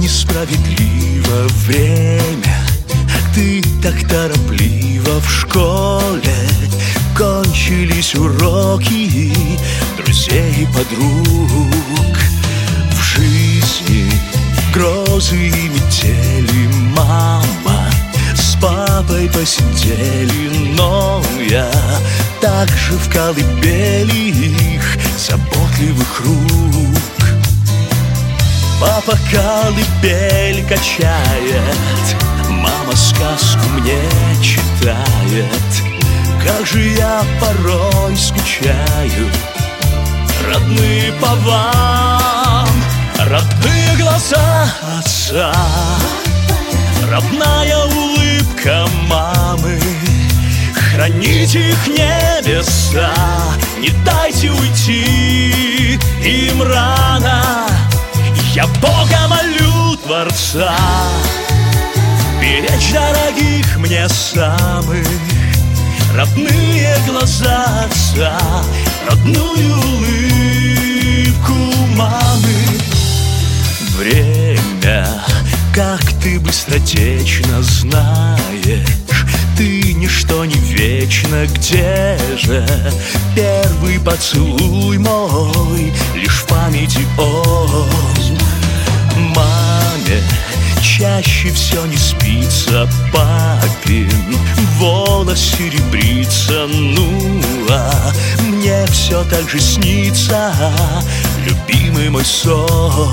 несправедливо время. Ты так торопливо в школе. Кончились уроки друзей и подруг. В жизни грозы и метели, мама. С папой посидели, но я также в колыбели их заботливых рук. Папа колыбель качает, мама сказку мне читает. Как же я порой скучаю, родные, по вам. Родные глаза отца, родная улыбка мамы. Храните их небеса, не дайте уйти им рано. Я Бога молю, Творца, беречь дорогих мне самых. Родные глаза отца, родную улыбку мамы. Время, как ты быстротечно знаешь, ты ничто не вечно, где же первый поцелуй мой, лишь в памяти он. Маме чаще все не спится, папин волос серебрится. Ну, а мне все так же снится любимый мой сон.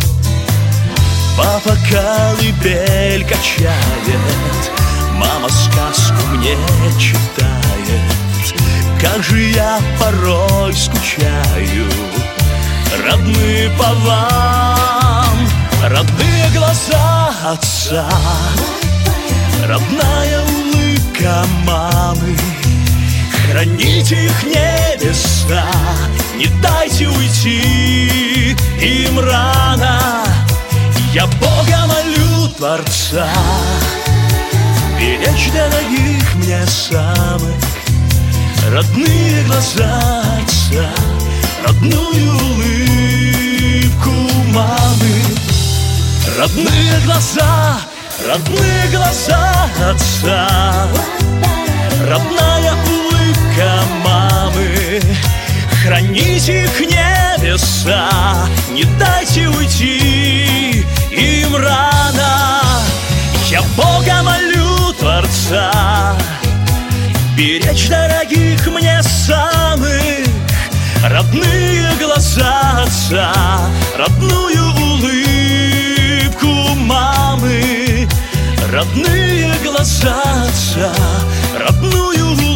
Папа колыбель качает, мама сказку мне читает. Как же я порой скучаю, родные, по вам. Родные глаза отца, родная улыбка мамы. Храните их небеса, не дайте уйти им рано. Я Бога молю, Творца, беречь дорогих мне самых. Родные глаза отца, родную улыбку мамы. Родные глаза отца, родная улыбка мамы. Храните их небеса, не дайте уйти им рано. Я Бога молю, Творца, беречь дорогих мне самых. Родные глаза отца, родную улыбку мамы. Родные глаза отца, родную улыбку